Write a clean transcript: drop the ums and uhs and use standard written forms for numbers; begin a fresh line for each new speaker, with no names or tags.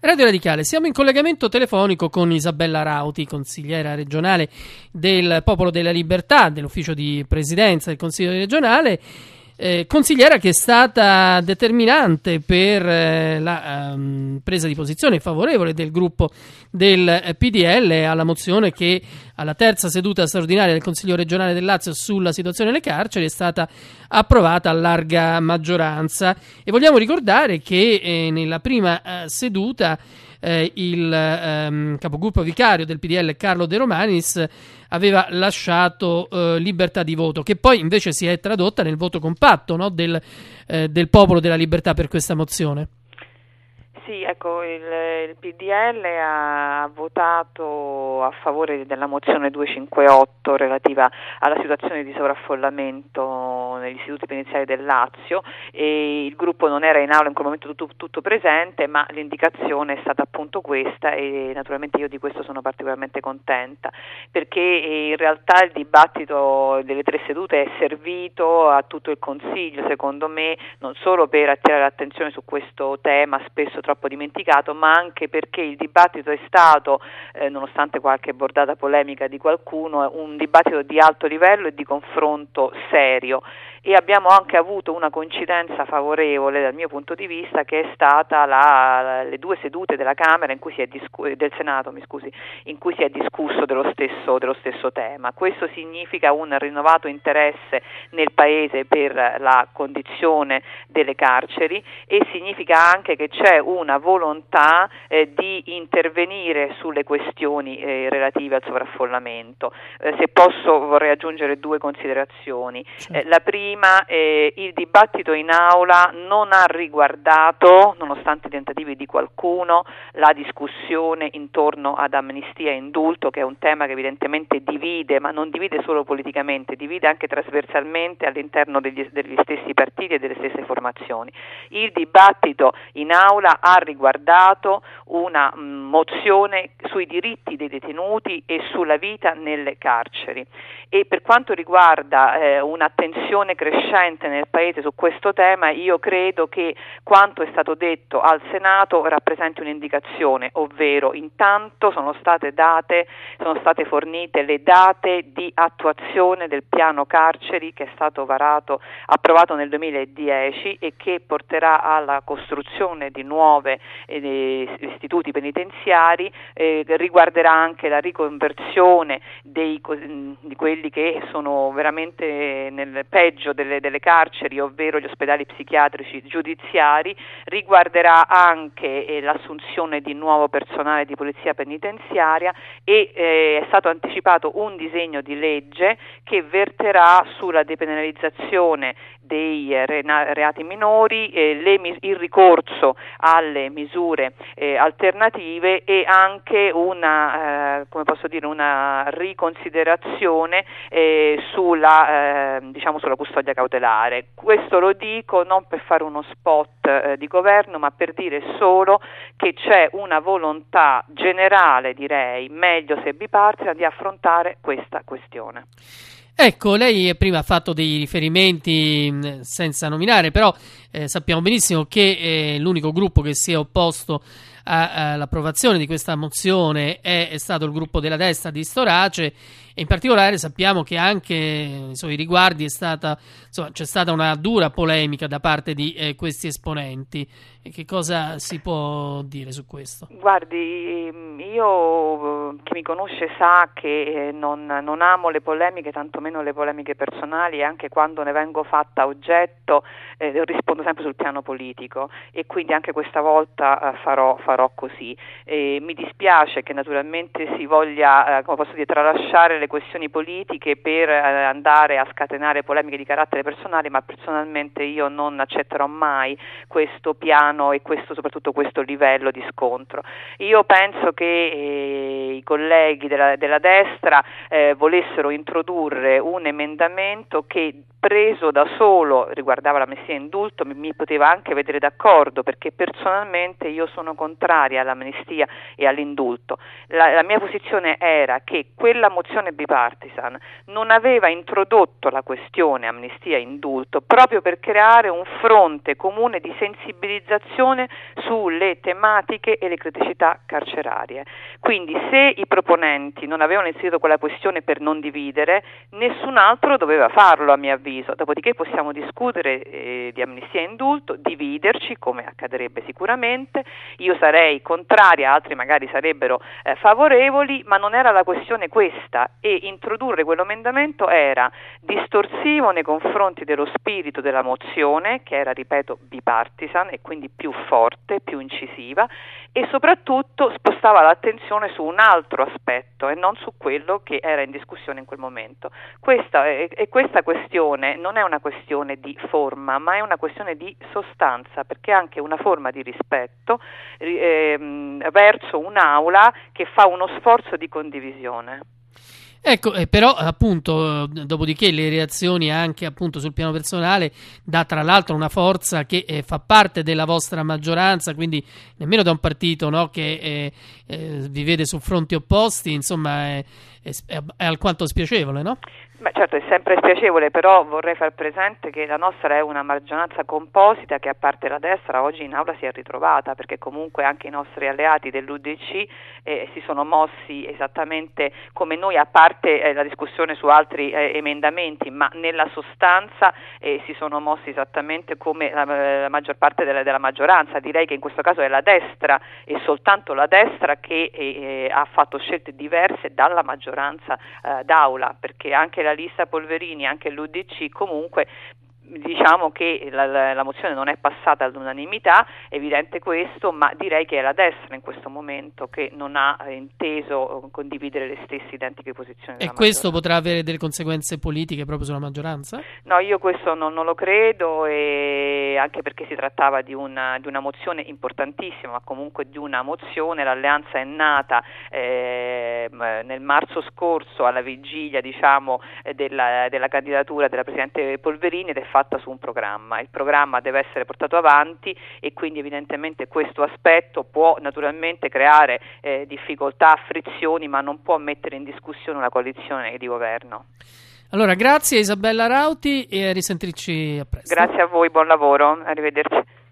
Radio Radicale, siamo in collegamento telefonico con Isabella Rauti, consigliera regionale del Popolo della Libertà, dell'ufficio di presidenza del Consiglio regionale, consigliera che è stata determinante per la presa di posizione favorevole del gruppo del PDL alla mozione che alla terza seduta straordinaria del Consiglio regionale del Lazio sulla situazione nelle carceri è stata approvata a larga maggioranza, e vogliamo ricordare che nella prima seduta il capogruppo vicario del PDL Carlo De Romanis aveva lasciato libertà di voto, che poi invece si è tradotta nel voto compatto, no, del Popolo della Libertà per questa mozione.
Sì, ecco, il PDL ha votato a favore della mozione 258 relativa alla situazione di sovraffollamento negli istituti penitenziari del Lazio, e il gruppo non era in aula in quel momento tutto presente, ma l'indicazione è stata appunto questa, e naturalmente io di questo sono particolarmente contenta, perché in realtà il dibattito delle tre sedute è servito a tutto il Consiglio, secondo me, non solo per attirare l'attenzione su questo tema spesso troppo dimenticato, ma anche perché il dibattito è stato, nonostante qualche bordata polemica di qualcuno, un dibattito di alto livello e di confronto serio, e abbiamo anche avuto una coincidenza favorevole dal mio punto di vista, che è stata le due sedute della Camera in cui si è del Senato, in cui si è discusso dello stesso tema. Questo significa un rinnovato interesse nel Paese per la condizione delle carceri, e significa anche che c'è una volontà di intervenire sulle questioni relative al sovraffollamento. Se posso, vorrei aggiungere due considerazioni. La prima, il dibattito in aula non ha riguardato, nonostante i tentativi di qualcuno, la discussione intorno ad amnistia e indulto, che è un tema che evidentemente divide, ma non divide solo politicamente, divide anche trasversalmente all'interno degli stessi partiti e delle stesse formazioni. Il dibattito in aula ha riguardato una mozione sui diritti dei detenuti e sulla vita nelle carceri, e per quanto riguarda un'attenzione crescente nel Paese su questo tema, io credo che quanto è stato detto al Senato rappresenti un'indicazione, ovvero intanto sono state fornite le date di attuazione del piano carceri che è stato approvato nel 2010 e che porterà alla costruzione di nuove istituti penitenziari, riguarderà anche la riconversione di quelli che sono veramente nel peggio delle carceri, ovvero gli ospedali psichiatrici giudiziari, riguarderà anche l'assunzione di nuovo personale di polizia penitenziaria, e è stato anticipato un disegno di legge che verterà sulla depenalizzazione dei reati minori, il ricorso alle misure alternative, e anche una riconsiderazione sulla custodia cautelare. Questo lo dico non per fare uno spot di governo, ma per dire solo che c'è una volontà generale, direi meglio se bipartisan, di affrontare questa questione.
Ecco, lei prima ha fatto dei riferimenti senza nominare, però sappiamo benissimo che l'unico gruppo che si è opposto all'approvazione di questa mozione è stato il gruppo della destra di Storace, e in particolare sappiamo che anche nei suoi riguardi c'è stata una dura polemica da parte di questi esponenti. E che cosa si può dire su questo?
Guardi, io, chi mi conosce sa che non amo le polemiche, tantomeno le polemiche personali, e anche quando ne vengo fatta oggetto rispondo sempre sul piano politico, e quindi anche questa volta farò così. Mi dispiace che naturalmente si voglia, tralasciare le questioni politiche per andare a scatenare polemiche di carattere personale, ma personalmente io non accetterò mai questo piano e soprattutto questo livello di scontro. Io penso che i colleghi della destra volessero introdurre un emendamento che preso da solo, riguardava l'amnistia e indulto, mi poteva anche vedere d'accordo, perché personalmente io sono contraria all'amnistia e all'indulto. La mia posizione era che quella mozione bipartisan non aveva introdotto la questione amnistia e indulto proprio per creare un fronte comune di sensibilizzazione sulle tematiche e le criticità carcerarie. Quindi se i proponenti non avevano inserito quella questione per non dividere, nessun altro doveva farlo, a mio avviso. Dopodiché possiamo discutere di amnistia e indulto, dividerci come accadrebbe sicuramente. Io sarei contraria, altri magari sarebbero favorevoli, ma non era la questione questa, e introdurre quell'emendamento era distorsivo nei confronti dello spirito della mozione, che era, ripeto, bipartisan e quindi più forte, più incisiva, e soprattutto spostava l'attenzione su un altro aspetto e non su quello che era in discussione in quel momento. Questa questione non è una questione di forma, ma è una questione di sostanza, perché è anche una forma di rispetto verso un'aula che fa uno sforzo di condivisione.
Ecco, però appunto, dopodiché le reazioni anche appunto sul piano personale dà tra l'altro una forza che fa parte della vostra maggioranza, quindi nemmeno da un partito, no, che vi vede su fronti opposti, insomma è alquanto spiacevole, no?
Beh, certo, è sempre spiacevole, però vorrei far presente che la nostra è una maggioranza composita che, a parte la destra, oggi in aula si è ritrovata, perché comunque anche i nostri alleati dell'UDC si sono mossi esattamente come noi, a parte la discussione su altri emendamenti, ma nella sostanza si sono mossi esattamente come la maggior parte della maggioranza. Direi che in questo caso è la destra e soltanto la destra che ha fatto scelte diverse dalla maggioranza d'aula, perché anche la lista Polverini, anche l'UDC comunque diciamo che la mozione non è passata all'unanimità, è evidente questo, ma direi che è la destra in questo momento che non ha inteso condividere le stesse identiche posizioni.
E questo potrà avere delle conseguenze politiche proprio sulla maggioranza?
No, io questo non lo credo, e anche perché si trattava di una mozione importantissima, ma comunque di una mozione. L'alleanza è nata nel marzo scorso, alla vigilia della candidatura della Presidente Polverini, ed è fatta su un programma. Il programma deve essere portato avanti e quindi evidentemente questo aspetto può naturalmente creare difficoltà, frizioni, ma non può mettere in discussione una coalizione di governo.
Allora, grazie Isabella Rauti e a risentirci a presto.
Grazie a voi, buon lavoro, arrivederci.